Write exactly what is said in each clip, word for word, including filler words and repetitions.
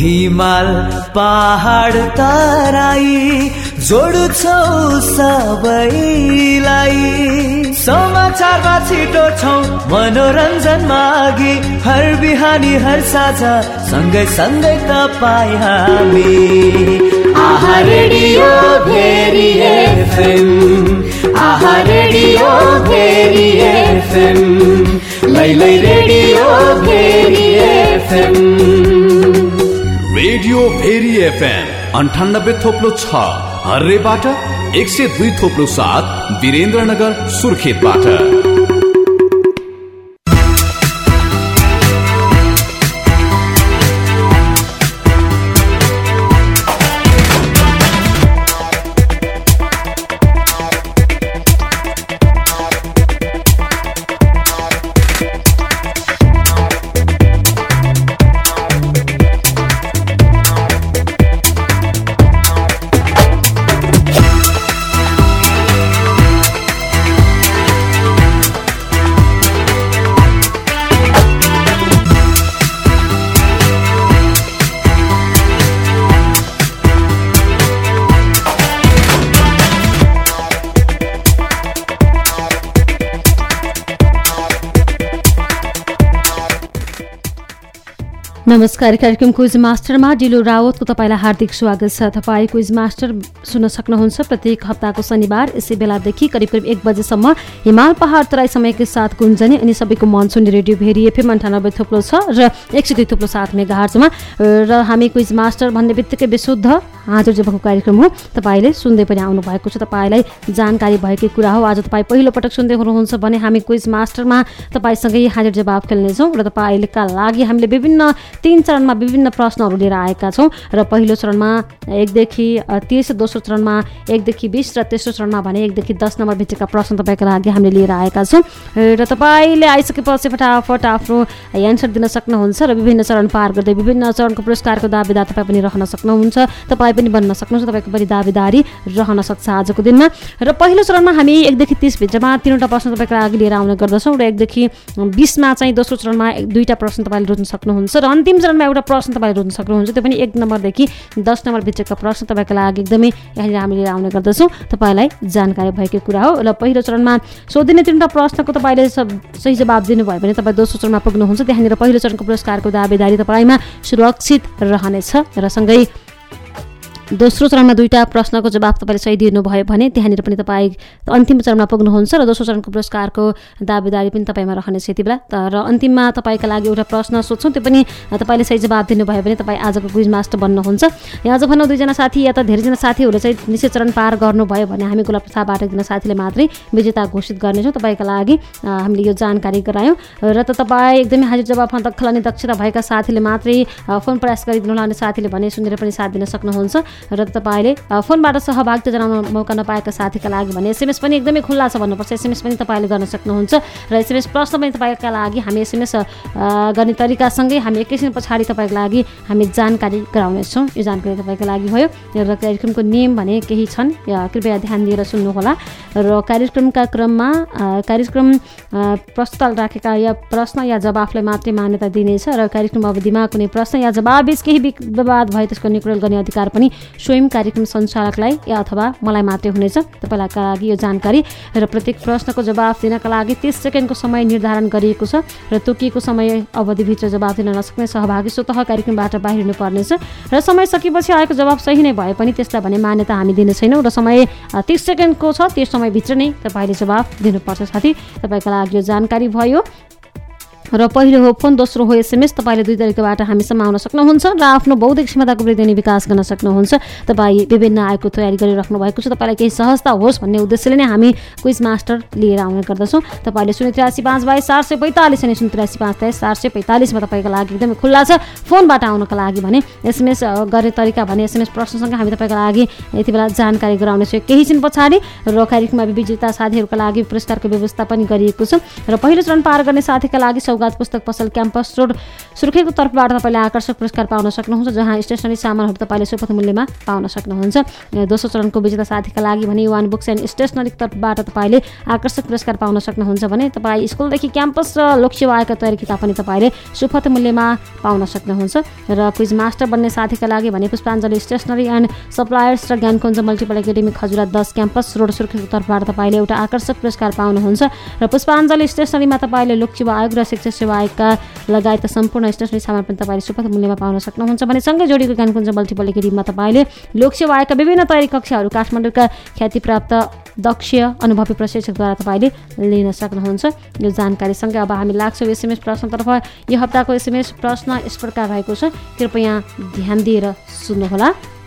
हिमाल पहाड तराई जोड्छौ सबैलाई। समाचारमा छिटो छौ मनोरञ्जन मागी, हर बिहानी हर साझा सँगै सँगै तपाईँ हामी। आहा रेडियो भेरी एफएम, आहा रेडियो भेरी एफएम, लै लै radio Bheri FM. Radio Bheri FM अन्ठानब्बे थोप्लो छ हर्रेबाट, एक सय दुई थोप्लो सात वीरेन्द्रनगर सुर्खेतबाट। नमस्कार, कार्यक्रम क्विज मास्टरमा डिलो रावतको तपाईँलाई हार्दिक स्वागत छ। तपाईँ क्विज मास्टर सुन्न सक्नुहुन्छ प्रत्येक हप्ताको शनिबार यसै बेलादेखि करिब करिब एक बजेसम्म हिमाल पहाड तराई समयको साथ गुन्जने अनि सबैको मन सुन्ने रेडियो भेरी एफएम अन्ठानब्बे थोप्लो छ र एक सय दुई थोप्लो सात मेगाहर्जमा। र हामी क्विज मास्टर भन्ने बित्तिकै विशुद्ध हाजिर जवाफको कार्यक्रम हो। तपाईँले सुन्दै पनि आउनु भएको छ, तपाईँलाई जानकारी भएकै कुरा हो। आज तपाईँ पहिलो पटक सुन्दै हुनुहुन्छ भने हामी क्विज मास्टरमा तपाईँसँगै हाजिर जवाफ खेल्नेछौँ र तपाईँका लागि हामीले विभिन्न तीन चरणमा विभिन्न प्रश्नहरू लिएर आएका छौँ। र पहिलो चरणमा एकदेखि तीस, दोस्रो चरणमा एकदेखि बिस र तेस्रो चरणमा भने एकदेखि दस नम्बर भित्रका प्रश्न तपाईँका लागि हामीले लिएर आएका छौँ। र तपाईँले आइसकेपछि फटाफट आफ्नो एन्सर दिन सक्नुहुन्छ र विभिन्न चरण पार गर्दै विभिन्न चरणको पुरस्कारको दावेदार तपाईँ पनि रहन सक्नुहुन्छ, तपाईँ पनि बन्न सक्नुहुन्छ, तपाईँको पनि दावेदारी रहन सक्छ आजको दिनमा। र पहिलो चरणमा हामी एकदेखि तीस भित्रमा तिनवटा प्रश्न तपाईँको लागि लिएर आउने गर्दछौँ र एकदेखि बिसमा चाहिँ दोस्रो चरणमा दुईवटा प्रश्न तपाईँले रोज्न सक्नुहुन्छ र अन्तिम चरणमा एउटा प्रश्न तपाईँले रोज्न सक्नुहुन्छ। त्यो पनि एक नम्बरदेखि दस नम्बर भित्रका प्रश्न तपाईँको लागि एकदमै यहाँनिर हामी लिएर आउने गर्दछौँ, तपाईँलाई जानकारी भएकै कुरा हो। र पहिलो चरणमा सोधिने तिनवटा प्रश्नको तपाईँले सही जवाब दिनुभयो भने तपाईँ दोस्रो चरणमा पुग्नुहुन्छ। त्यहाँनिर पहिलो चरणको पुरस्कारको दावेदारी तपाईँमा सुरक्षित रहनेछ र सँगै दोस्रो चरणमा दुईवटा प्रश्नको जवाब तपाईँले सही दिनुभयो भने त्यहाँनिर पनि तपाईँ अन्तिम चरणमा पुग्नुहुन्छ र दोस्रो चरणको पुरस्कारको दावेदारी पनि तपाईँमा रहनेछ यति बेला। र अन्तिममा तपाईँका लागि एउटा प्रश्न सोध्छौँ, त्यो पनि तपाईँले सही जवाब दिनुभयो भने तपाईँ आजको क्विज मास्टर बन्नुहुन्छ। यहाँ आज भनौँ दुईजना साथी या त धेरैजना साथीहरूले चाहिँ निश्चित चरण पार गर्नुभयो भने हामी गुलाब प्रसाद एकजना साथीले मात्रै विजेता घोषित गर्नेछौँ। तपाईँका लागि हामीले यो जानकारी गरायौँ र त तपाईँ एकदमै हाजिर जवाफमा दक्ष अनि दक्षता भएका साथीले मात्रै फोन प्रयास गरिदिनु होला। अनि साथीले भने सुनेर पनि साथ दिन सक्नुहुन्छ र तपाईँले फोनबाट सहभागिता जनाउन मौका नपाएका साथीका लागि भने एसएमएस पनि एकदमै खुल्ला छ भन्नुपर्छ। एसएमएस पनि तपाईँले गर्न सक्नुहुन्छ र एसएमएस प्रश्न पनि तपाईँका लागि हामी एसएमएस गर्ने तरिकासँगै हामी एकैछिन पछाडि तपाईँको लागि हामी जानकारी गराउनेछौँ। यो जानकारी तपाईँको लागि भयो। र कार्यक्रमको नियम भने केही छन्, कृपया ध्यान दिएर सुन्नुहोला। र कार्यक्रमका क्रममा कार्यक्रम प्रस्तुत राखेका या प्रश्न या जवाफलाई मात्रै मान्यता दिनेछ र कार्यक्रम अवधिमा कुनै प्रश्न या जवाब बीच केही विवाद भए त्यसको निकुरेल गर्ने अधिकार पनि स्वयं कार्यक्रम सञ्चालकलाई या अथवा मलाई मात्रै हुनेछ। तपाईँका लागि यो जानकारी। र प्रत्येक प्रश्नको जवाफ दिनका लागि तीस सेकेन्डको समय निर्धारण गरिएको छ र तोकिएको समय अवधिभित्र जवाफ दिन नसक्ने सहभागी स्वतः कार्यक्रमबाट बाहिरिनु पर्नेछ। र समय सकेपछि आएको जवाफ सही नै भए पनि त्यसलाई भने मान्यता हामी दिने छैनौँ र समय तीस सेकेन्डको छ, त्यस समयभित्र नै तपाईँले जवाफ दिनुपर्छ। साथी तपाईँका लागि यो जानकारी भयो। र पहिलो हो फोन, दोस्रो हो एसएमएस। तपाईँले दुई तरिकाबाट हामीसम्म आउन सक्नुहुन्छ र आफ्नो बौद्धिक क्षमताको वृद्धि अनि विकास गर्न सक्नुहुन्छ। तपाईँ विभिन्न आयोगको तयारी गरिराख्नु भएको छ, तपाईँलाई केही सहजता होस् भन्ने उद्देश्यले नै हामी क्विज मास्टर लिएर आउने गर्दछौँ। तपाईँले शून्य त्रियासी पाँच बाइस चार सय पैँतालिस अनि शून्य त्रियासी पाँच तेइस चार सय पैँतालिसमा तपाईँको लागि एकदमै खुल्ला छ। फोनबाट आउनको लागि भने एसएमएस गर्ने तरिका भने एसएमएस प्रश्नसँग हामी तपाईँको लागि यति बेला जानकारी गराउनेछौँ केही छिन पछाडि। र कार्यक्रममा विजेता साथीहरूका लागि पुरस्कारको व्यवस्था पनि गरिएको छ। र पहिलो चरण पार गर्ने साथीका लागि सौगात पुस्तक पसल क्याम्पस रोड सुर्खेतको तर्फबाट तपाईँले आकर्षक पुरस्कार पाउन सक्नुहुन्छ, जहाँ स्टेसनरी सामानहरू तपाईँले सुपथ मूल्यमा पाउन सक्नुहुन्छ। दोस्रो चरणको विजेता साथीका लागि भने युवान बुक्स एन्ड स्टेसनरीको तर्फबाट तपाईँले आकर्षक पुरस्कार पाउन सक्नुहुन्छ भने तपाईँ स्कुलदेखि क्याम्पस र लोकसेवा आयोगका तयारी किताब पनि तपाईँले सुपथ मूल्यमा पाउन सक्नुहुन्छ। र क्विज मास्टर बन्ने साथीका लागि भने पुष्पाञ्जली स्टेसनरी एन्ड सप्लायर्स र ज्ञानकुञ्ज मल्टिपल एकाडेमी खजुरा दस क्याम्पस रोड सुर्खेतको तर्फबाट तपाईँले एउटा आकर्षक पुरस्कार पाउनुहुन्छ। र पुष्पाञ्जली स्टेसनरीमा तपाईँले लोकसेवा आयोग र शिक्षा सेवा आयोगका लगायत सम्पूर्ण स्टेसनरी सामान पनि तपाईँले सुपथ मूल्यमा पाउन सक्नुहुन्छ भने सँगै जोडिएको ज्ञानकुञ्ज मल्टिपल एकाडेमीमा तपाईँले लोकसेवा आयोगका विभिन्न तयारी कक्षाहरू काठमाडौँका ख्यातिप्राप्त दक्ष अनुभवी प्रशिक्षकद्वारा तपाईँले लिन सक्नुहुन्छ। यो जानकारीसँगै अब हामी लाग्छौँ एसएमएस प्रश्नतर्फ। यो हप्ताको एसएमएस प्रश्न यस प्रकार रहेको छ, कृपया ध्यान दिएर सुन्नुहोला।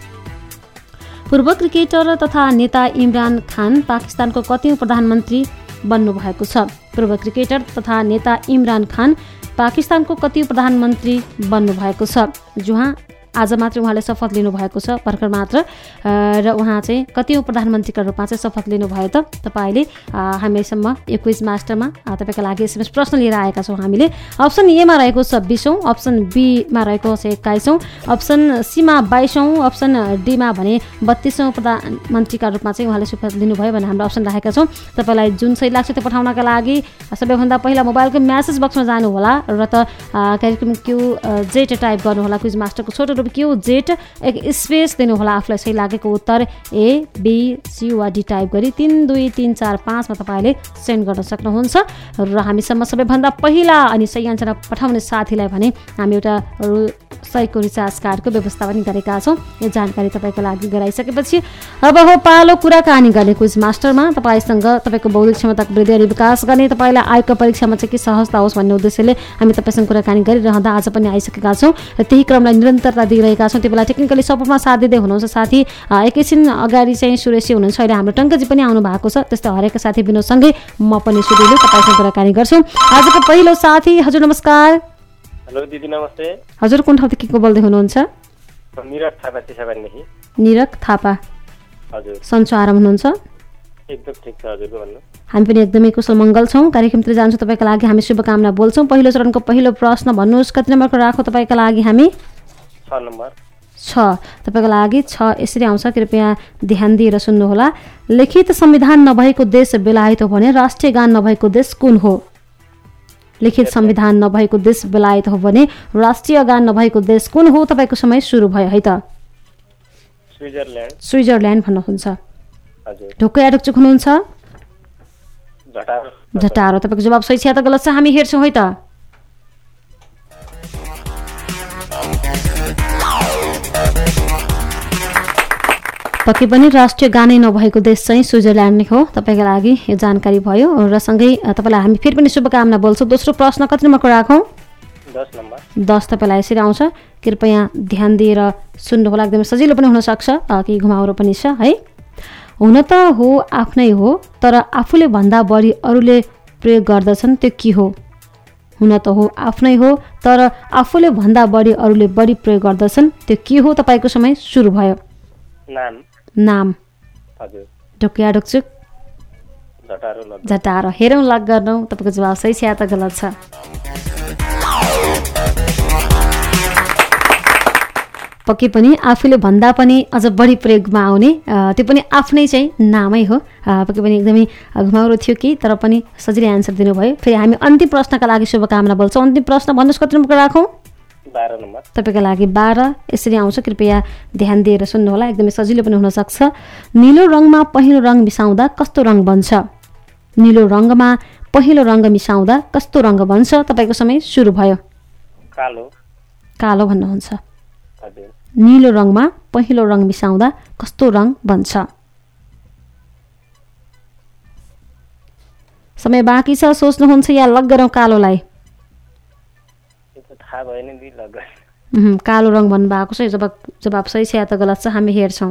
पूर्व क्रिकेटर तथा नेता इमरान खान पाकिस्तानको कतिौं प्रधानमन्त्री बन्नुभएको छ? पूर्व क्रिकेटर तथा नेता इमरान खान पाकिस्तानको कतिौं प्रधानमन्त्री बन्नुभएको छ? जुहाँ आज मात्र उहाँले शपथ लिनुभएको छ, भर्खर मात्र, र उहाँ चाहिँ कतिौं प्रधानमन्त्रीका रूपमा चाहिँ शपथ लिनुभयो त? तपाईँले हामीसम्म यो क्विज मास्टरमा तपाईँका लागि एसएमएस प्रश्न लिएर आएका छौँ हामीले। अप्सन एमा रहेको छ बिसौँ, अप्सन बीमा रहेको छ एक्काइसौँ, अप्सन सीमा बाइसौँ, अप्सन डीमा भने बत्तिसौँ प्रधानमन्त्रीका रूपमा चाहिँ उहाँले शपथ लिनुभयो भने हाम्रो अप्सन राखेका छौँ। तपाईँलाई जुन सही लाग्छ त्यो पठाउनका लागि सबैभन्दा पहिला मोबाइलको म्यासेज बक्समा जानुहोला र त कार्यक्रम क्यु जेट टाइप गर्नुहोला। क्विज मास्टरको छोटो रूप क्यु जेट, एक स्पेस दिनुहोला आफूलाई सही लागेको उत्तर ए बी सी वा डी टाइप गरी तिन दुई तिन चार पाँचमा तपाईँले सेन्ड गर्न सक्नुहुन्छ। र हामीसम्म सबैभन्दा पहिला अनि सही आन्सर पठाउने साथीलाई भने हामी एउटा सयको रिचार्ज कार्डको व्यवस्था पनि गरेका छौँ। यो जानकारी तपाईँको लागि गराइसकेपछि अब हो पालो कुराकानी गर्ने क्विज मास्टरमा। तपाईँसँग तपाईँको बौद्धिक क्षमताको वृद्धि अनि विकास गर्ने, तपाईँलाई आयोगका परीक्षामा चाहिँ के सहजता होस् भन्ने उद्देश्यले हामी तपाईँसँग कुराकानी गरिरहँदा आज पनि आइसकेका छौँ र त्यही क्रमलाई निरन्तरता दिइरहेका छौँ। त्यो बेला टेक्निकली सपोर्टमा साथ दिँदै हुनुहुन्छ साथी एकैछिन अगाडि चाहिँ सुरेशी हुनुहुन्छ, अहिले हाम्रो टङ्कजी पनि आउनु भएको छ। त्यस्तै हरेक साथी विनोदसँगै म पनि सुरेली तपाईँसँग कुराकानी गर्छौँ। आजको पहिलो साथी, हजुर नमस्कार। हेलो दिदी नमस्ते। हजुर कुन ठाउँदेखि को बोल्दै हुनुहुन्छ? निरक थापा चिसाबारीदेखि। निरक थापा, हजुर सन्चो आराम हुनुहुन्छ? एकदम ठिक छ हजुरको भन्नु। हामी पनि एकदमै कुशल मङ्गल छौँ। कार्यक्रमतिर जान्छौँ, तपाईँका लागि हामी शुभकामना बोल्छौँ। पहिलो चरणको पहिलो प्रश्न भन्नुहोस्, कति नम्बरको राखौँ तपाईँका लागि हामी? छ नम्बर। छ तपाईँको लागि छ यसरी आउँछ, कृपया ध्यान दिएर सुन्नुहोला। लिखित संविधान नभएको देश बेलायत हो भने राष्ट्रिय गान नभएको देश कुन हो? लिखित संविधान नभएको देश बेलायत हो भने राष्ट्रिय गान नभएको देश कुन हो? तपाईँको समय सुरु भयो है त। स्विजरल्यान्ड। स्विजरल्यान्ड भन्नुहुन्छ। हजुर। ढुक्कै आडुकचुक हुनुहुन्छ? झटारो। झटारो। तपाईँको जवाब सही छ या त गलत छ हामी हेर्छौँ है त। पक्कै पनि राष्ट्रिय गानै नभएको देश चाहिँ स्विजरल्यान्ड नै हो। तपाईँको लागि यो जानकारी भयो र सँगै तपाईँलाई हामी फेरि पनि शुभकामना बोल्छौँ। दोस्रो प्रश्न कति नम्बरको राखौँ? दस नम्बर। दस तपाईँलाई यसरी आउँछ, कृपया ध्यान दिएर सुन्नुहोला। एकदमै सजिलो पनि हुनसक्छ, केही घुमाउरो पनि छ है। हुन त हो आफ्नै हो तर आफूले भन्दा बढी अरूले प्रयोग गर्दछन्, त्यो के हो? हुन त हो आफ्नै हो तर आफूले भन्दा बढी अरूले बढी प्रयोग गर्दछन्, त्यो के हो? तपाईँको समय सुरु भयो। नाम। नाम। हजुर। ढुक्किया ढुक्चुक। झटारो। झटारो। हेरौँ लक गर्नौँ तपाईँको जवाब सही छ या त गलत छ। पक्कै पनि आफूले भन्दा पनि अझ बढी प्रयोगमा आउने, त्यो पनि आफ्नै चाहिँ नामै हो। पक्कै पनि एकदमै घुमाउरो थियो कि तर पनि सजिलै एन्सर दिनुभयो। फेरि हामी अन्तिम प्रश्नका लागि शुभकामना बोल्छौँ। अन्तिम प्रश्न भन्नुहोस् कति नम्बरको राखौँ? बाह्र नम्बर। तपाईँको लागि बाह्र यसरी आउँछ, कृपया ध्यान दिएर सुन्नुहोला। एकदमै सजिलो पनि हुनसक्छ। निलो रङमा पहिलो रङ मिसाउँदा कस्तो रङ बन्छ? निलो रङमा पहिलो रङ मिसाउँदा कस्तो रङ बन्छ? तपाईँको समय सुरु भयो। कालो। कालो भन्नुहुन्छ। हजुर। निलो रङमा पहिलो रङ मिसाउँदा कस्तो रङ बन्छ? समय बाँकी छ, सोच्नुहुन्छ या लग गरौँ कालोलाई? कालो रङ भन्नुभएको छ। जवाब जवाब सही छ या त गलत छ हामी हेर्छौँ।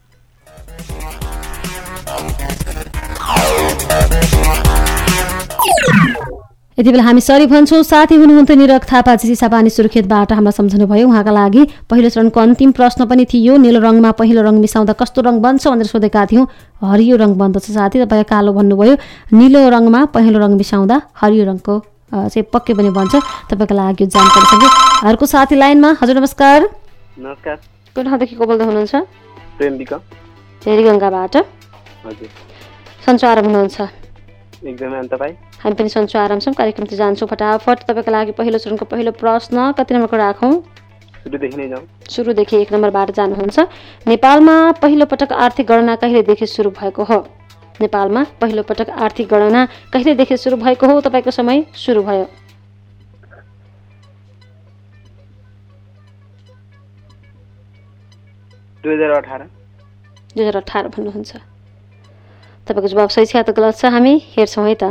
यति बेला हामी सरी भन्छौँ। साथी हुनुहुन्थ्यो निरक थापा चिसापानी सुर्खेतबाट हामीलाई सम्झनु भयो। उहाँका लागि पहिलो चरणको अन्तिम प्रश्न पनि थियो। निलो रङमा पहिलो रङ मिसाउँदा कस्तो रङ बन्छ भनेर सोधेका थियौँ। हरियो रङ बन्दछ साथी, तपाईँ कालो भन्नुभयो। निलो रङमा पहिलो रङ मिसाउँदा हरियो रङको चाहिँ पक्कै पनि भन्छ। तपाईँको लागि यो जानकारीसँगै अर्को साथी लाइनमा। हजुर नमस्कार। नमस्कार। कुन ठाउँदेखि को बोल्दै हुनुहुन्छ? प्रेमबिका। हेरीगङ्गाबाट। हजुर। सन्चो आराम हुनुहुन्छ? एकदमै। अनि तपाईँ? हामी पनि सन्चो आराम छौँ। कार्यक्रमतिर जान्छौँ फटाफट। तपाईँको लागि पहिलो चरणको पहिलो प्रश्न कति नम्बरको राखौँ? सुरुदेखि नै जाउँ। सुरुदेखि एक नम्बरबाट जानुहुन्छ। नेपालमा पहिलो पटक आर्थिक गणना कहिलेदेखि सुरु भएको हो? नेपालमा पहिलो पटक आर्थिक गणना कहिलेदेखि सुरु भएको हो? तपाईँको समय सुरु भयो। दुई हजार अठार। दुई हजार अठार भन्नुहुन्छ। तपाईँको जवाब सही छ या त गलत छ? हामी हेर्छौँ है त।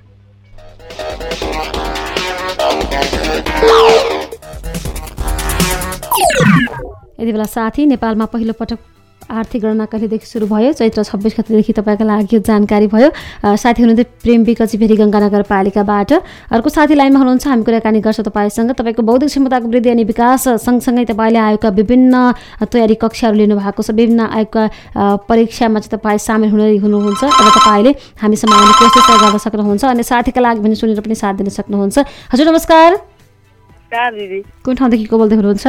यति बेला साथी नेपालमा पहिलो पटक आर्थिक गणना कहिलेदेखि सुरु भयो? चैत्र छब्बिस गतेदेखि तपाईँको लागि जानकारी भयो। साथी हुनुहुन्थ्यो प्रेम विकजी भेरी गङ्गा नगरपालिकाबाट। अर्को साथी लाइनमा हुनुहुन्छ। हामी कुराकानी गर्छौँ तपाईँसँग। तपाईँको बौद्धिक क्षमताको वृद्धि अनि विकास सँगसँगै तपाईँले आयोगका विभिन्न तयारी कक्षाहरू लिनुभएको छ। विभिन्न आयोगका परीक्षामा चाहिँ तपाईँ सामेल हुने हुनुहुन्छ र तपाईँले हामीसँग आउने कोसिस गर्न सक्नुहुन्छ अनि साथीका लागि पनि सुनेर पनि साथ दिन सक्नुहुन्छ। हजुर नमस्कार। कुन ठाउँदेखि को बोल्दै हुनुहुन्छ?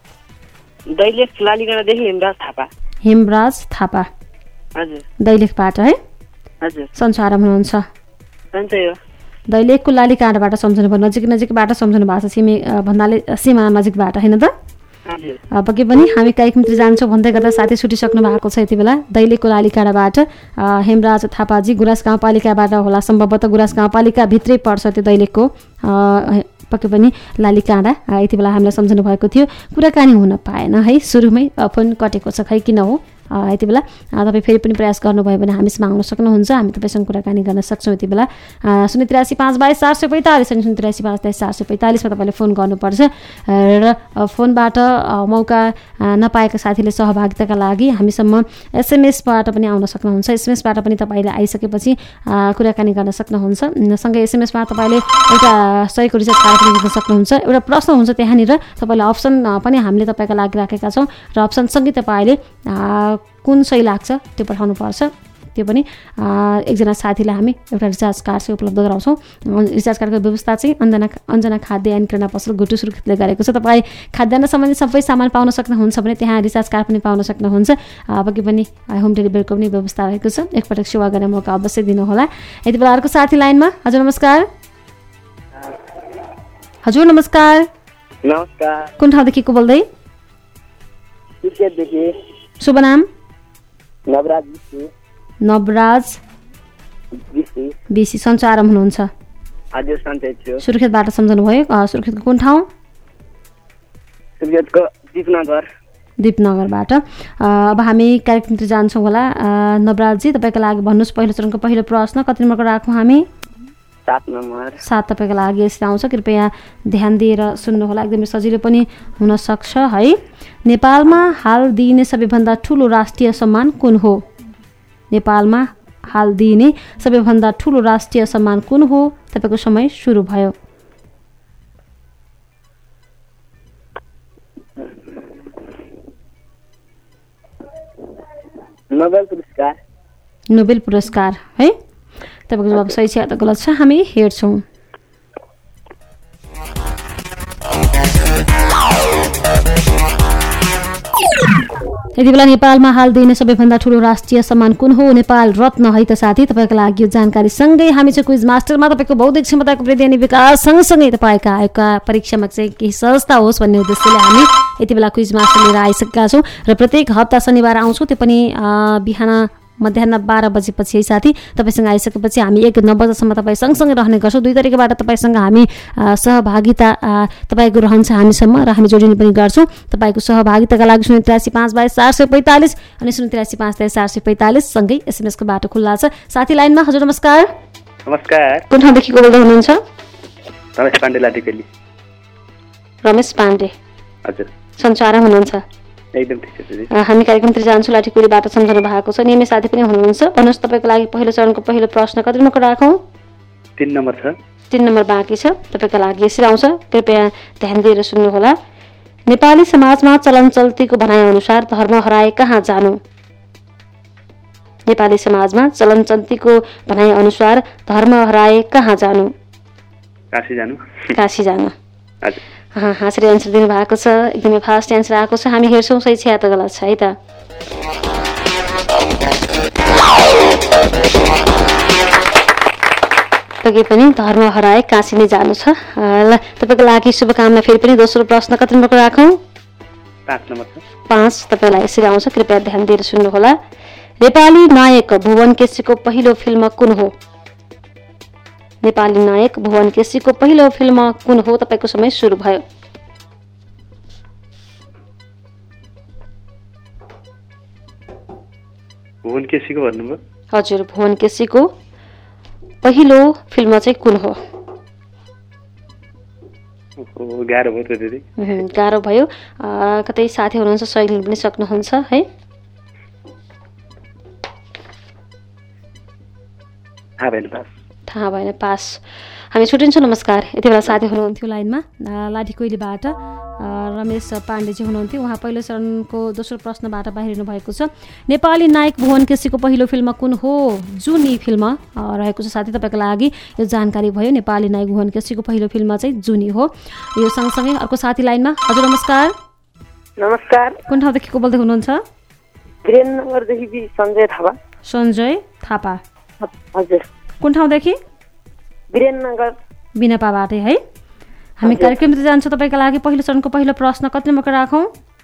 दैलेख लालीगढादेखि हेमराज थापा। हेमराज थापा। हजुर। दैलेखबाट है? हजुर। सन्चो आराम हुनुहुन्छ? सन्चै हो। दैलेखको लालीकाँडाबाट सम्झनु भयो, नजिक नजिकबाट सम्झनु भएको छ, सिमे भन्नाले सीमा नजिकबाट होइन त? हजुर। पक्कै पनि हामी कार्यक्रमतिर जान्छौँ भन्दै गर्दा साथी छुटिसक्नु भएको छ यति बेला। दैलेखको लालीकाँडाबाट हेमराज थापाजी गुराँस गाउँपालिकाबाट होला, सम्भवतः गुराँस गाउँपालिकाभित्रै पर्छ त्यो दैलेखको। पक्कै पनि लालीकाँडा यति बेला हामीलाई सम्झनु भएको थियो। कुराकानी हुन पाएन है, सुरुमै फोन कटेको छ, खै किन हो? यति बेला तपाईँ फेरि पनि प्रयास गर्नुभयो भने हामीसँग आउन सक्नुहुन्छ, हामी तपाईँसँग कुराकानी गर्न सक्छौँ। यति बेला शून्य त्रियासी पाँच बाइस चार सय पैँतालिस अनि शून्य त्रियासी पाँच बाइस चार सय पैँतालिसमा तपाईँले फोन गर्नुपर्छ र फोनबाट मौका नपाएका साथीले सहभागिताका लागि हामीसम्म एसएमएसबाट पनि आउन सक्नुहुन्छ। एसएमएसबाट पनि तपाईँले आइसकेपछि कुराकानी गर्न सक्नुहुन्छ। सँगै एसएमएसमा तपाईँले एउटा सयको रिचार्ज कार्ड पनि लिन सक्नुहुन्छ। एउटा प्रश्न हुन्छ त्यहाँनिर, तपाईँलाई अप्सन पनि हामीले तपाईँका लागि राखेका छौँ र अप्सनसँगै तपाईँले कुन सही लाग्छ त्यो पठाउनु पर्छ। त्यो पनि एकजना साथीलाई हामी एउटा रिचार्ज कार्ड चाहिँ उपलब्ध गराउँछौँ। रिचार्ज कार्डको व्यवस्था चाहिँ अन्जना अन्जना खाद्य एन्ड किराना पसल गुटु सुर्खेतले गरेको छ। तपाईँ खाद्यान्न सम्बन्धी सबै सामान पाउन सक्नुहुन्छ भने त्यहाँ रिचार्ज कार्ड पनि पाउन सक्नुहुन्छ। पक्कै पनि होम डेलिभरीको पनि व्यवस्था रहेको छ। एकपटक सेवा गर्ने मौका अवश्य दिनुहोला। यति बेला अर्को साथी लाइनमा। हजुर नमस्कार। हजुर नमस्कार। नमस्कार। कुन ठाउँदेखि को बोल्दै? शुभ नाम? नवराज। नवराज बिसी। सन्चो आराम हुनुहुन्छ? हजुर सन्चै छु। सुर्खेतबाट सम्झनु भयो। सुर्खेतको कुन ठाउँ? सुर्खेतको दिपनगर। दिपनगरबाट। अब हामी कार्यक्रमतिर जान्छौँ होला। नवराजजी तपाईँको लागि भन्नुहोस् पहिलो चरणको पहिलो प्रश्न कति नम्बरको राखौँ हामी? सात नम्बर। सात तपाईँको लागि यसरी आउँछ, कृपया ध्यान दिएर सुन्नुहोला, एकदमै सजिलो पनि हुनसक्छ है। नेपालमा हाल दिइने सबैभन्दा ठुलो राष्ट्रिय सम्मान कुन हो? नेपालमा हाल दिइने सबैभन्दा ठुलो राष्ट्रिय सम्मान कुन हो? तपाईँको समय सुरु भयो। नोबेल पुरस्कार। नोबेल पुरस्कार है? तपाईँको जवाब सही छ या त गलत छ? हामी हेर्छौँ। यति बेला नेपालमा हाल दिइने सबैभन्दा ठुलो राष्ट्रिय सम्मान कुन हो? नेपाल रत्न है त साथी। तपाईँको लागि यो जानकारी सँगै हामी चाहिँ क्विज मास्टरमा तपाईँको बौद्धिक क्षमताको वृद्धि अनि विकास सँगसँगै तपाईँका आयोगका परीक्षामा चाहिँ केही सहजता होस् भन्ने उद्देश्यले हामी यति बेला क्विज मास्टर लिएर आइसकेका छौँ र प्रत्येक हप्ता शनिबार आउँछौँ, त्यो पनि बिहान मध्याह बाह्र बजेपछि है साथी। तपाईँसँग आइसकेपछि हामी एक नौ बजेसम्म तपाईँ सँगसँगै रहने गर्छौँ। दुई तरिकाबाट तपाईँसँग हामी सहभागिता तपाईँको रहन्छ हामीसम्म र हामी जोडिने पनि गर्छौँ। तपाईँको सहभागिताका लागि शून्य त्रियासी पाँच बाइस चार सय पैँतालिस अनि शून्य त्रियासी पाँच बाइस चार सय पैँतालिस सँगै एसएमएसको बाटो खुल्ला छ। साथी लाइनमा। हजुर नमस्कार। नमस्कार। कुन ठाउँदेखि को बोल्दै हुनुहुन्छ? रमेश पाण्डे लाटेकोली। रमेश पाण्डे। हजुर। सन्चो आराम हुनुहुन्छ? एकदम ठिक छ दिदी। हामी कार्यक्रमतिर जान्छौँ, लाटेकोलीबाट सम्झनु भएको छ। नियमित साथी पनि हुनुहुन्छ। भन्नुहोस् तपाईँको लागि पहिलो चरणको पहिलो प्रश्न कति नम्बरको राखौँ? तीन नम्बर छ। तीन नम्बर बाँकी छ। तपाईँको लागि यसरी आउँछ, कृपया ध्यान दिएर सुन्नुहोला। नेपाली समाजमा चलन चल्तीको भनाइअनुसार धर्म हराए कहाँ जानु? नेपाली समाजमा चलन चल्तीको भनाइअनुसार धर्म हराए कहाँ जानु? काशी जानु। काशी जानु। हजुर। हाँसेर एन्सर दिनुभएको छ, एकदमै फास्ट एन्सर आएको छ। हामी हेर्छौँ सही छ या त गलत छ है त। पक्कै पनि धर्म हराए काशी नै जानु छ। ल तपाईँको लागि शुभकामना। फेरि पनि दोस्रो प्रश्न कति नम्बरको राखौँ? पाँच नम्बर छ। पाँच तपाईँलाई यसरी आउँछ, कृपया ध्यान दिएर सुन्नुहोला। नेपाली नायक भुवन केसीको पहिलो फिल्म कुन हो? नेपाली नायक भुवन केसीको पहिलो फिल्म कुन हो? तपाईँको समय सुरु भयो। भुवन केसीको भन्नुभयो? हजुर, भुवन केसीको पहिलो फिल्म चाहिँ कुन हो? गाह्रो भयो त दिदी। गाह्रो भयो। कतै साथी हुनुहुन्छ सहयोग लिन पनि सक्नुहुन्छ है। थाहा भएन पास। थाहा भएन पास। हामी छुट्टिन्छौँ। नमस्कार। यति बेला साथी हुनुहुन्थ्यो लाइनमा लाठी कोइलीबाट रमेश पाण्डेजी हुनुहुन्थ्यो। उहाँ पहिलो चरणको दोस्रो प्रश्नबाट बाहिरिनु भएको छ। नेपाली नायक भुवन केसीको पहिलो फिल्म कुन हो? जुनी फिल्म रहेको छ साथी। तपाईँको लागि यो जानकारी भयो। नेपाली नायक भुवन केसीको पहिलो फिल्म चाहिँ जुनी हो। यो सँगसँगै अर्को साथी लाइनमा। हजुर नमस्कार। नमस्कार। कुन ठाउँदेखि को बोल्दै हुनुहुन्छ? वीरेन्द्रनगरदेखि सञ्जय थापा। सञ्जय थापा। हजुर। कुन ठाउँदेखि? वीरेन्द्रनगर। बिनापाबाटै है। हामी कार्यक्रमतिर जान्छौँ। तपाईँको लागि पहिलो चरणको पहिलो प्रश्न कति नम्बरको राखौँ?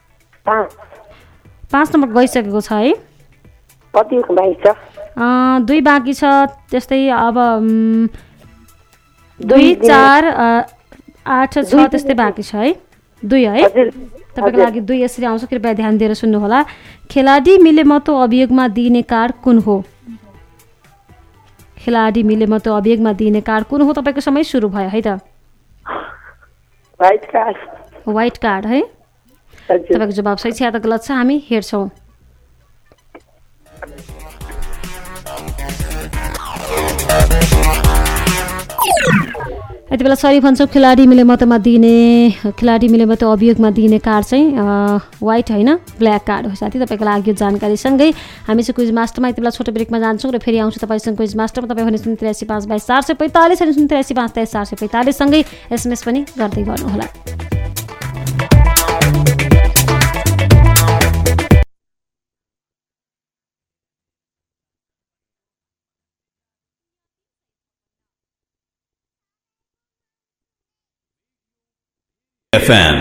पाँच नम्बर गइसकेको छ है। कति बाँकी छ? दुई बाँकी छ। त्यस्तै अब दुई चार आठ छ त्यस्तै बाँकी छ है। दुई है। तपाईँको लागि दुई यसरी आउँछ, कृपया ध्यान दिएर सुन्नुहोला। खेलाडी मिलेमतो अभियोगमा दिइने कार्ड कुन हो? खेलाडी मिलेमतो अभियोगमा दिइने कार्ड कुन हो? तपाईँको समय सुरु भयो है त। White card. व्हाइट कार्ड है। तपाईँको जवाब सही छ या त गलत छ? हामी हेर्छौँ। यति बेला सरी भन्छौँ। खेलाडी मिलेमतोमा दिने खेलाडी मिलेमतो अभियोगमा दिने कार्ड चाहिँ व्हाइट होइन, ब्ल्याक कार्ड हो साथी। तपाईँको लागि यो जानकारीसँगै हामी चाहिँ क्विज मास्टरमा यति बेला छोटो ब्रेकमा जान्छौँ र फेरि आउँछु तपाईँसँग क्विज मास्टरमा। तपाईँ भने शून्य त्रियासी पाँच बाइस चार सय पैँतालिस अनि शून्य त्रियासी पाँच तेइस चार सय पैँतालिससँगै एसएमएस पनि गर्दै गर्नुहोला। एफएम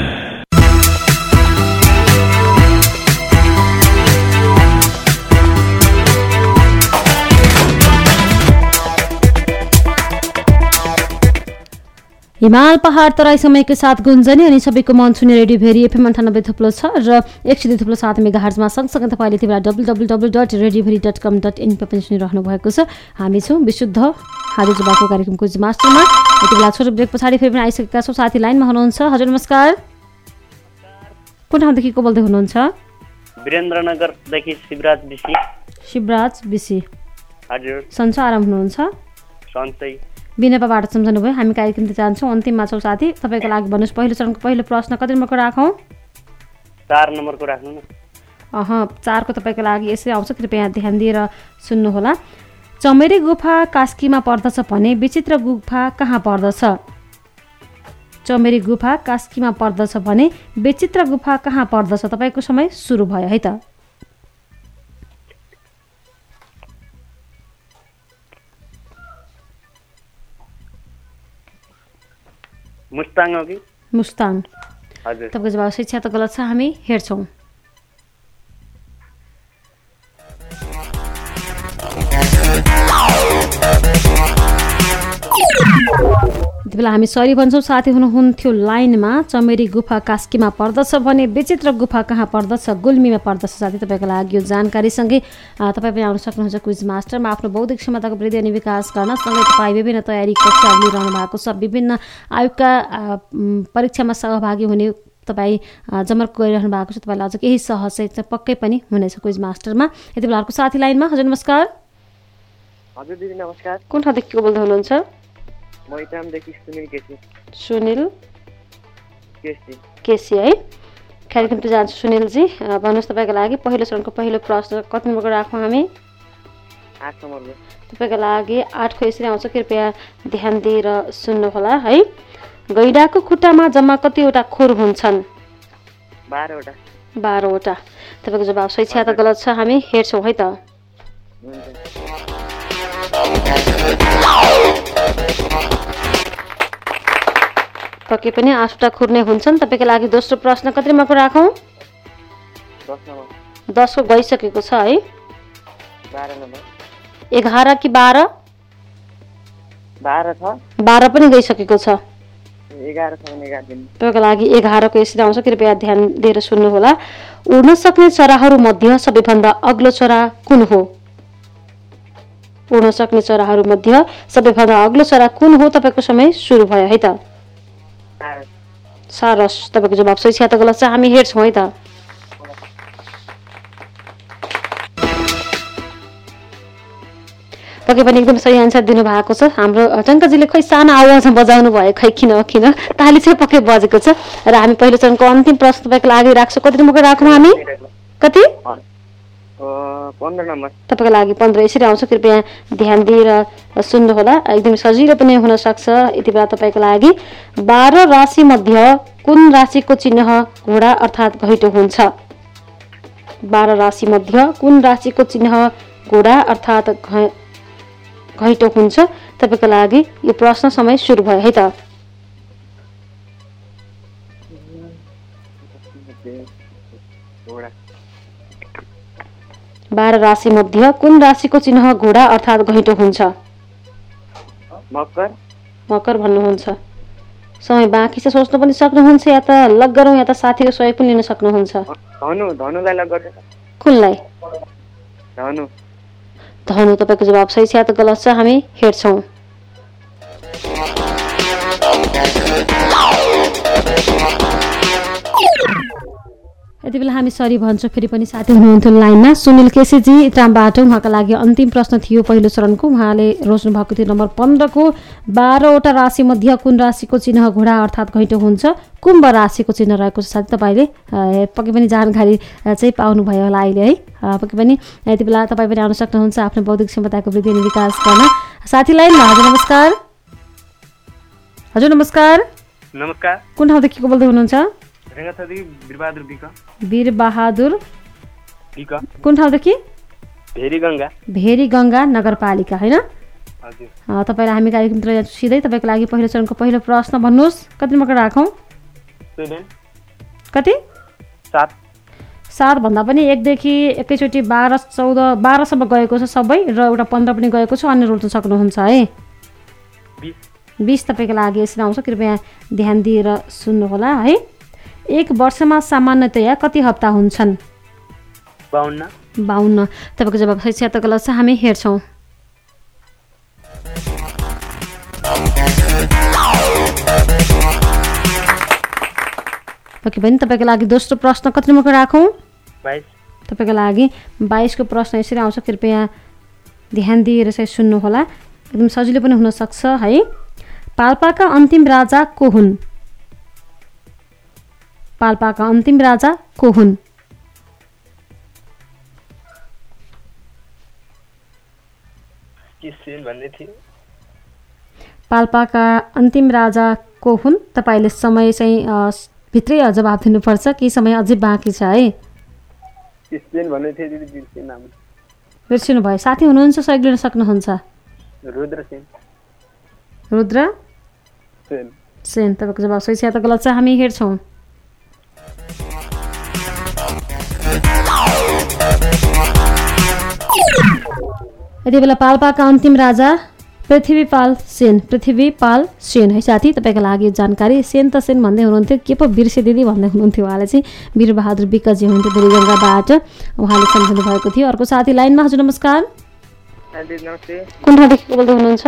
हिमाल पहाड तराई समयको साथ गुन्जने अनि सबैको मन छुने रेडियो भेरी एफएम अन्ठानब्बे थुप्लो छ र एक सय दुई थुप्लो सात मेगाहर्जमा सँगसँगै तपाईँले यति बेला W W W dot रेडियोभेरी dot com dot इनपे पनि सुनिरहनु भएको छ। हामी छौँ विशुद्ध हाजिर जुबाको कार्यक्रम क्विज मास्टरमा। यति बेला छोटो ब्रेक पछाडि फेरि पनि आइसकेका छौँ। साथी लाइनमा हुनुहुन्छ। हजुर नमस्कार। कुन ठाउँदेखि को बोल्दै हुनुहुन्छ? वीरेन्द्रनगरदेखि शिवराज बिसी। शिवराज बिसी। हजुर। सन्चै आराम हुनुहुन्छ? सन्चै। बिनापाबाट सम्झनु भयो। हामी कार्यक्रमतिर जान्छौँ। अन्तिममा छौँ साथी। तपाईँको लागि भन्नुहोस् पहिलो चरणको पहिलो प्रश्न कति नम्बरको राखौँ? चार नम्बरको राख्नु न। अह चारको तपाईँको लागि यसरी आउँछ, कृपया ध्यान दिएर सुन्नुहोला। चमेरे गुफा कास्कीमा पर्दछ भने विचित्र गुफा कहाँ पर्दछ? चमेरे गुफा कास्कीमा पर्दछ भने विचित्र गुफा कहाँ पर्दछ? तपाईँको समय सुरु भयो है त। मुस्ताङ हो कि? मुस्ताङ। हजुर। तपाईँको जवाब सही छ त गलत छ? हामी हेर्छौँ। यति बेला हामी सरी भन्छौँ। साथी हुनुहुन्थ्यो लाइनमा। चमेरी गुफा कास्कीमा पर्दछ भने विचित्र गुफा कहाँ पर्दछ? गुल्मीमा पर्दछ साथी। तपाईँको लागि यो जानकारीसँगै तपाईँ पनि आउन सक्नुहुन्छ क्विज मास्टरमा आफ्नो बौद्धिक क्षमताको वृद्धि अनि विकास गर्न। सँगै तपाईँ विभिन्न तयारी कक्षाहरू लिइरहनु भएको छ। विभिन्न आयोगका परीक्षामा सहभागी हुने तपाईँ जमर्को गरिरहनु भएको छ। तपाईँलाई अझ केही सहज चाहिँ पक्कै पनि हुनेछ क्विज मास्टरमा। यति बेला अर्को साथी लाइनमा। हजुर नमस्कार। हजुर दिदी नमस्कार। कुन ठाउँदेखि को बोल्दै हुनुहुन्छ? म इटामदेखि सुनिल केसी। सुनिल केसी। केसी है। कार्यक्रमतिर जान्छु सुनिलजी। भन्नुहोस् तपाईँको लागि पहिलो चरणको पहिलो प्रश्न कति नम्बरको राखौँ हामी? आठ नम्बरको तपाईँको लागि आठको यसरी आउँछ, कृपया ध्यान दिएर सुन्नुहोला है। गैँडाको खुट्टामा जम्मा कतिवटा खुर हुन्छन्? बाह्रवटा बाह्रवटा। तपाईँको जवाब सही छ या त गलत छ हामी हेर्छौँ है त। पक्कै पनि आठवटा खुर नै हुन्छन्। तपाईँको लागि दोस्रो प्रश्न कति नम्बरको राखौँ? दस नम्बर दसको गइसकेको छ है। बाह्र नम्बर एघार कि बाह्र? बाह्र छ बाह्र पनि गइसकेको छ। एघार छ भने एघार दिन तपाईँको लागि एघारको यसरी आउँछ, कृपया ध्यान दिएर सुन्नुहोला। उड्न सक्ने चराहरू मध्ये सबैभन्दा अग्लो चरा कुन हो? उड्न सक्ने चराहरू मध्ये सबैभन्दा अग्लो चरा कुन हो? तपाईँको समय सुरु भयो है त। सारस। तपाईँको जवाब सही छ या त गलत छ हामी हेर्छौँ है त। पक्कै पनि एकदम सही एन्सर दिनुभएको छ। हाम्रो टङ्कजीले खै सानो आवाजमा बजाउनु भयो, खै किन किन ताली चाहिँ पक्कै बजेको छ। र हामी पहिलो चरणको अन्तिम प्रश्न तपाईँको लागि राख्छौँ। कति नम्बरको राखौँ हामी? कति? पन्ध्र नम्बर तपाईँको लागि पन्ध्र यसरी आउँछ, कृपया ध्यान दिएर सुन्नुहोला। एकदम सजिलो पनि हुनसक्छ यति बेला तपाईँको लागि। बाह्र राशि मध्ये कुन राशिको चिन्ह घोडा अर्थात् घैँटो हुन्छ? बाह्र राशि मध्ये कुन राशिको चिन्ह घोडा अर्थात् घैँटो हुन्छ? तपाईँको लागि यो प्रश्न समय सुरु भयो है त। बाह्र राशि मध्ये कुन राशिको चिन्ह घोडा अर्थात् घैँटो हुन्छ? मकर मकर भन्नुहुन्छ। समय बाँकी छ, सोच्नु पनि सक्नुहुन्छ या त लग गरौँ या त साथीको सहयोग पनि लिन सक्नुहुन्छ। धनु धनुलाई लग गर्छ। कुनलाई? धनु धनु। तपाईँको जवाब सही छ या त गलत छ हामी हेर्छौँ। यति बेला हामी सरी भन्छौँ, फेरि पनि साथी हुनुहुन्थ्यो लाइनमा सुनिल केसीजी इत्रामबाट। उहाँका लागि अन्तिम प्रश्न थियो पहिलो चरणको। उहाँले रोज्नु भएको थियो नम्बर पन्ध्रको। बाह्रवटा राशि मध्ये कुन राशिको चिन्ह घोडा अर्थात् घैँटो हुन्छ? कुम्भ राशिको चिन्ह रहेको छ साथी। तपाईँले पक्कै पनि जानकारी चाहिँ पाउनुभयो होला अहिले है। पक्कै पनि यति बेला तपाईँ पनि आउन सक्नुहुन्छ आफ्नो बौद्धिक क्षमताको वृद्धि अनि विकास गर्न। साथी लाइनमा। हजुर नमस्कार। हजुर नमस्कार। नमस्कार। कुन ठाउँदेखि को बोल्दै हुनुहुन्छ? वीरबहादुर बिक। वीरबहादुर बिक। कुन ठाउँदेखि? भेरी गङ्गा। भेरी गङ्गा नगरपालिका होइन? हजुर। तपाईँलाई हामी कार्यक्रमतिर सिधै तपाईँको लागि पहिलो चरणको पहिलो प्रश्न भन्नुहोस्। कति नम्बरको राखौँ? कति? सात। सात भन्दा पनि एकदेखि एकैचोटि बाह्र चौध बाह्रसम्म गएको छ सबै र एउटा पन्ध्र पनि गएको छ। अन्य रोल्न सक्नुहुन्छ है। बिस तपाईँको लागि यसरी आउँछ, कृपया ध्यान दिएर सुन्नुहोला है। एक वर्षमा सामान्यतया कति हप्ता हुन्छन्? बाउन्न। बाउन्न। तपाईँको जवाब सही छ त गलत छ हामी हेर्छौँ। पक्कै पनि तपाईँको लागि दोस्रो प्रश्न कति नम्बरको राखौँ? बाइस। तपाईँको लागि बाइसको प्रश्न यसरी आउँछ, कृपया ध्यान दिएर चाहिँ सुन्नुहोला। एकदम सजिलो पनि हुनसक्छ है। पाल्पाका अन्तिम राजा को हुन्? पाल्पाका अन्तिम राजा को हुन्? पाल्पाका अन्तिम राजा को हुन्? तपाईँले समय चाहिँ भित्रै जवाब दिनुपर्छ, केही समय अझै बाँकी छ है। बिर्सिनु भयो। साथी हुनुहुन्छ, सहयोग लिन सक्नुहुन्छ। रुद्र सेन। रुद्र सेन। तपाईँको जवाब सही छ त गलत छ हामी हेर्छौँ। यति बेला पाल्पाका अन्तिम राजा पृथ्वीपाल सेन। पृथ्वीपाल सेन है साथी। तपाईँको लागि जानकारी। सेन त सेन भन्दै हुनुहुन्थ्यो, के पो बिर्से दिदी भन्दै हुनुहुन्थ्यो। उहाँले चाहिँ वीरबहादुर विकजी हुनुहुन्थ्यो बेरीगङ्गाबाट, उहाँले सम्झिनु भएको थियो। अर्को साथी लाइनमा। हजुर नमस्कार। कुन ठाउँदेखि बोल्दै हुनुहुन्छ?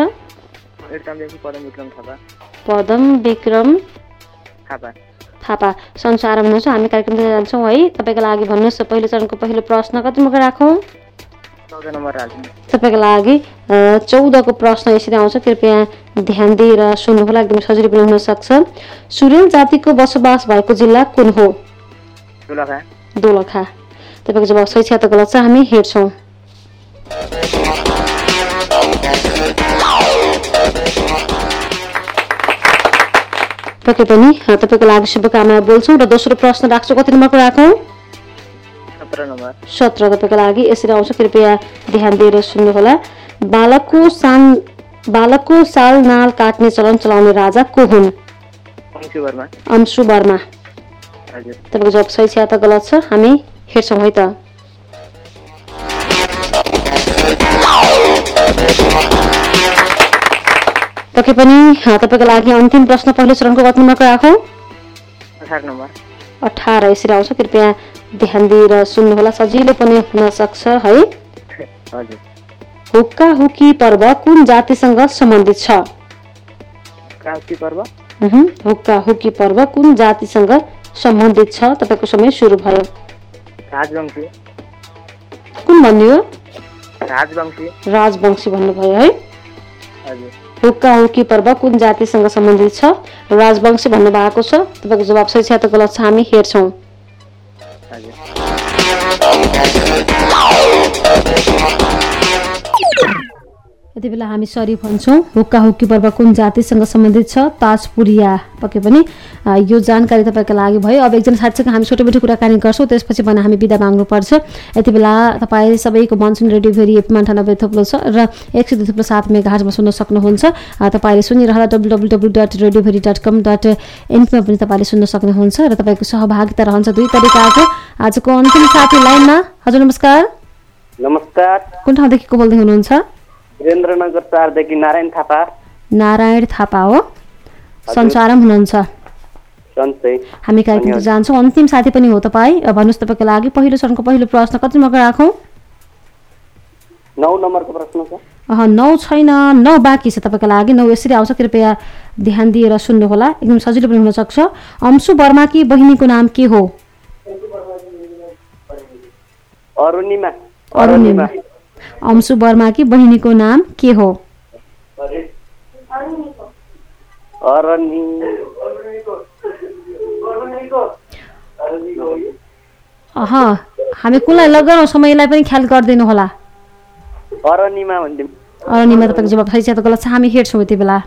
पदम विक्रम थापा। संसार हुनुहुन्छ। हामी कार्यक्रममा जान्छौँ है। तपाईँको लागि भन्नुहोस् पहिलो चरणको पहिलो प्रश्न कति नम्बर राखौँ? तपाईँको लागि चौधको प्रश्न यसरी आउँछ, कृपया ध्यान दिएर सुन्नुहोला। एकदम सजिलो पनि हुनसक्छ। सुरेल जातिको बसोबास भएको जिल्ला कुन हो? दोलखा। तपाईँको जवाब सही छ त गलत छ हामी हेर्छौँ। पक्कै पनि तपाईँको लागि शुभकामना बोल्छौँ र दोस्रो प्रश्न राख्छु। कति नम्बरको राखौँ? सत्र नम्बर। सत्र तपाईँको लागि यसरी आउँछ, कृपया ध्यान दिएर सुन्नुहोला। बालकको सान बालकको साल नाल काट्ने चलन चलाउने राजा को हुन्? अंशु वर्मा। अंशु वर्मा। हजुर। तपाईँको जवाब सही छ या त गलत छ हामी हेर्छौँ है त। पक्कै पनि तपाईँको लागि अन्तिम प्रश्न पहिलो चरणको कति नम्बरको राखौँ? अठार नम्बर। अठार यसरी आउँछ, कृपया ध्यान दिएर सुन्नुहोला, सजिलो पनि हुन सक्छ है। हजुर। हुक्का हुक्की पर्व कुन जातिसँग सम्बन्धित छ? हुक्की पर्व हुक्का हुक्की पर्व कुन जातिसँग सम्बन्धित छ? तपाईँको समय सुरु भयो। राजवंशी। कुन भन्नु? राजवंशी। राजवंशी भन्नुभयो है। हजुर। हुक्का हुक्की पर्व कुन जातिसँग सम्बन्धित छ? राजवंशी भन्नुभएको छ। तपाईँको जवाब सही छ या त गलत छ हामी हेर्छौँ। यति बेला हामी सरी भन्छौँ। हुक्का हुक्की पर्व कुन जातिसँग सम्बन्धित छ? ताजपुरिया। पक्कै पनि यो जानकारी तपाईँको लागि भयो। अब एकजना साथीसँग हामी छोटो मिठो कुराकानी गर्छौँ, त्यसपछि भने हामी बिदा माग्नुपर्छ। यति बेला तपाईँ सबैको मनसुन रेडियो भेरी एफएम अन्ठानब्बे थोप्लो छ र एक सय दुई थोप्लो सात मेगाहर्जमा सुन्न सक्नुहुन्छ। तपाईँले सुनिरहँदा W W W dot radio Bheri dot com dot एनपीमा पनि तपाईँले सुन्न सक्नुहुन्छ र तपाईँको सहभागिता रहन्छ दुई तरिकाको। आजको अन्तिम साथी लाइनमा। हजुर नमस्कार। नमस्कार। कुन ठाउँदेखि को बोल्दै हुनुहुन्छ? वीरेन्द्रनगर चारदेखि नारायण थापा। नारायण थापा हो, संसारम हुनुहुन्छ। हामी कार्यक्रम जान्छौँ। अन्तिम साथी पनि हो तपाईँ। भन्नुहोस् तपाईँको लागि पहिलो चरणको पहिलो प्रश्न कति नम्बरको राखौँ? नौ नम्बरको प्रश्न छ। अह नौ छैन, नौ बाँकी छ तपाईँको लागि। नौ यसरी आउँछ, कृपया ध्यान दिएर सुन्नुहोला, एकदम सजिलो पनि हुनसक्छ। अंशु वर्माकी बहिनीको नाम के हो? अरुणिमा। अरुणिमा। अंशु वर्माकी बहिनीको नाम के हो? अह हामी कुनलाई लगाउँ समयलाई पनि ख्याल गरिदिनु होला। अरुणिमा भन्दिम। अरुणिमा तपाईँको जवाब सही छ त गलत छ हामी हेर्छौँ यति बेला।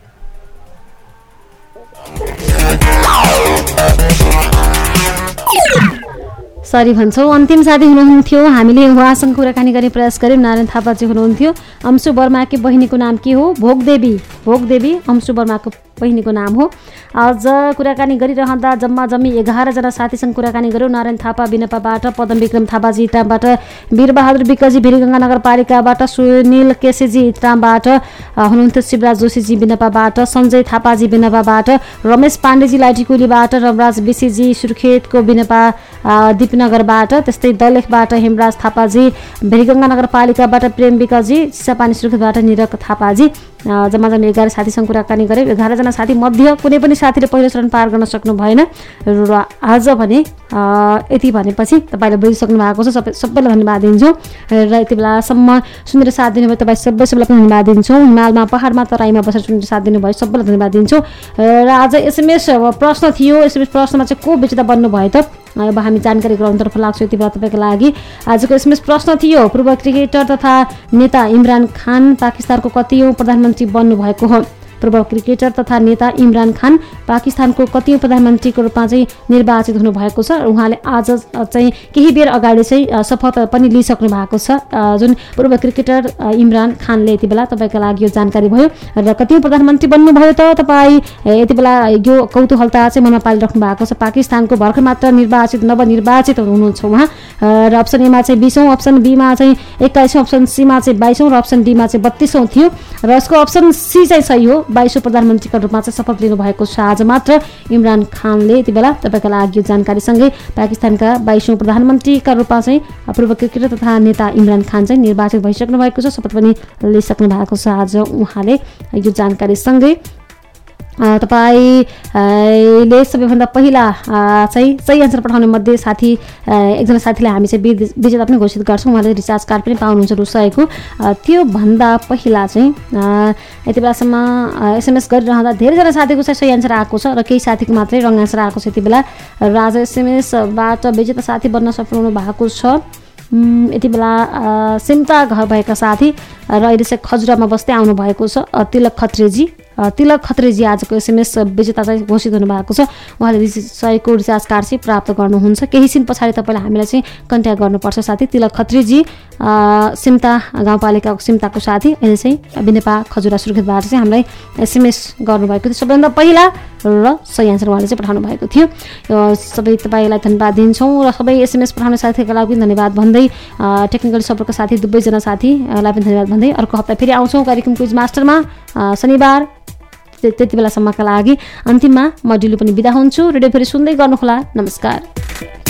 सरी भन्छौँ। अन्तिम साथी हुनुहुन्थ्यो, हामीले उहाँसँग कुराकानी गर्ने प्रयास गऱ्यौँ। नारायण थापाजी हुनुहुन्थ्यो। अंशु वर्माकी बहिनीको नाम के हो? भोगदेवी। भोगदेवी अंशु वर्माको बहिनीको नाम हो। आज कुराकानी गरिरहँदा जम्मा जम्मी एघारजना साथीसँग कुराकानी गऱ्यौँ। नारायण थापा बिनपाबाट, पदम विक्रम थापाजी इटामबाट, वीरबहादुर विकजी भिरगङ्गा नगरपालिकाबाट, सुनिल केसीजी इटामबाट हुनुहुन्थ्यो, शिवराज जोशीजी बिनपाबाट, सञ्जय थापाजी बिनपाबाट, रमेश पाण्डेजी लाइटीकुलीबाट, रमराज विसीजी सुर्खेतको बिनपा दिपनगरबाट, त्यस्तै दलेखबाट हेमराज थापाजी, भिरगङ्गा नगरपालिकाबाट प्रेम विकजी, चिसापानी सुर्खेतबाट निरक थापाजी। जम्मा जम्मी एघार साथीसँग कुराकानी गऱ्यौँ। एघारजना साथी मध्ये कुनै पनि साथीले पहिलो चरण पार गर्न सक्नु भएन र आज भने यति भनेपछि तपाईँले बुझिसक्नु भएको छ। सबै सबैलाई धन्यवाद दिन्छौँ र यति बेलासम्म सुनेर साथ दिनुभयो तपाईँ सबै सबैलाई पनि धन्यवाद दिन्छौँ। हिमालमा पहाडमा तराईमा बसेर सुनेर साथ दिनुभयो सबैलाई धन्यवाद दिन्छौँ। र आज एसएमएस प्रश्न थियो, एसएमएस प्रश्नमा चाहिँ को विजेता बन्नुभयो त? अब हामी जानकारी गराउनतर्फ लाग्छौँ। यति बेला तपाईँको लागि आजको एसएमएस प्रश्न थियो, पूर्व क्रिकेटर तथा नेता इमरान खान पाकिस्तानको कतिौँ प्रधानमन्त्री बन्नुभएको हो? पूर्व क्रिकेटर तथा नेता इमरान खान पाकिस्तानको कतिौँ प्रधानमन्त्रीको रूपमा चाहिँ निर्वाचित हुनुभएको छ। उहाँले आज चाहिँ केही बेर अगाडि चाहिँ शपथ पनि लिइसक्नु भएको छ। जुन पूर्व क्रिकेटर इमरान खानले यति बेला तपाईँको लागि यो जानकारी भयो र कतिौँ प्रधानमन्त्री बन्नुभयो त तपाईँ यति बेला यो कौतूहलता चाहिँ मनमा पालिराख्नु भएको छ। पाकिस्तानको भर्खर मात्र निर्वाचित नवनिर्वाचित हुनुहुन्छ उहाँ र अप्सन एमा चाहिँ बिसौँ, अप्सन बीमा चाहिँ एक्काइसौँ, अप्सन सीमा चाहिँ बाइसौँ र अप्सन डीमा चाहिँ बत्तिसौँ थियो र यसको अप्सन सी चाहिँ सही हो, बाइसौँ प्रधानमन्त्रीका रूपमा चाहिँ शपथ लिनुभएको छ। आज मात्र इमरान खानले यति बेला तपाईँका लागि यो जानकारीसँगै पाकिस्तानका बाइसौँ प्रधानमन्त्रीका रूपमा चाहिँ पूर्व क्रिकेटर तथा नेता इमरान खान चाहिँ निर्वाचित भइसक्नु भएको छ, शपथ पनि लिइसक्नु भएको छ। आज उहाँले यो जानकारीसँगै तपाईँले सबैभन्दा पहिला चाहिँ सही एन्सर पठाउने मध्ये साथी एकजना साथीलाई हामी चाहिँ विजेता पनि घोषित गर्छौँ। उहाँले रिचार्ज कार्ड पनि पाउनुहुन्छ रुसएको। त्योभन्दा पहिला चाहिँ यति बेलासम्म एसएमएस गरिरहँदा धेरैजना साथीको चाहिँ सही एन्सर आएको छ र केही साथीको मात्रै रङ एन्सर आएको छ। यति बेला र आज एसएमएसबाट विजेता साथी बन्न सफल हुनु भएको छ। यति बेला सिमता घर भएका साथी र अहिले चाहिँ खजुरामा बस्दै आउनु भएको छ तिलक खत्रेजी। तिलक खत्रेजी आजको एसएमएस विजेता चाहिँ घोषित हुनुभएको छ। उहाँले सयको रिचार्ज कार्ड चाहिँ प्राप्त गर्नुहुन्छ। केही दिन पछाडि तपाईँलाई हामीलाई चाहिँ कन्ट्याक्ट गर्नुपर्छ साथी। तिलक खत्रेजी सिम्ता गाउँपालिकाको सिम्ताको साथी अहिले चाहिँ बिनेपा खजुरा सुर्खेतबाट चाहिँ हामीलाई एसएमएस गर्नुभएको थियो। सबैभन्दा पहिला र सही आन्सर उहाँले चाहिँ पठाउनु भएको थियो। सबै तपाईँलाई धन्यवाद दिन्छौँ र सबै एसएमएस पठाउने साथीहरूको लागि पनि धन्यवाद भन्दै टेक्निकल सपोर्टको साथी दुवैजना साथीलाई पनि धन्यवाद भन्दै अर्को हप्ता फेरि आउँछौँ कार्यक्रम क्विज मास्टरमा शनिबार त्यति बेलासम्मका लागि। अन्तिममा म डिलु पनि बिदा हुन्छु। रेडियो फेरि सुन्दै गर्नुहोला। नमस्कार।